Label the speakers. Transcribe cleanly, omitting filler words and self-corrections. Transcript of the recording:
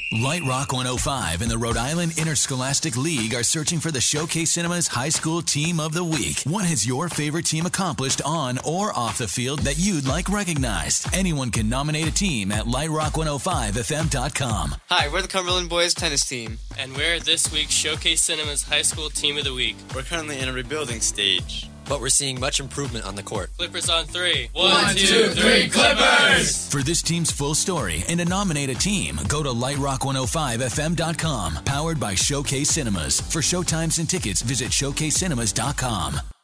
Speaker 1: Light Rock 105 and the Rhode Island Interscholastic League are searching for the Showcase Cinemas High School Team of the Week. What has your favorite team accomplished on or off the field that you'd like recognized? Anyone can nominate a team at lightrock105fm.com.
Speaker 2: Hi, we're the Cumberland Boys tennis team.
Speaker 3: And we're this week's Showcase Cinemas High School Team of the Week.
Speaker 4: We're currently in a rebuilding stage,
Speaker 5: but we're seeing much improvement on the court.
Speaker 3: Clippers on 3.
Speaker 6: 1, 2, 3, Clippers!
Speaker 1: For this team's full story and to nominate a team, go to lightrock105fm.com. Powered by Showcase Cinemas. For showtimes and tickets, visit showcasecinemas.com.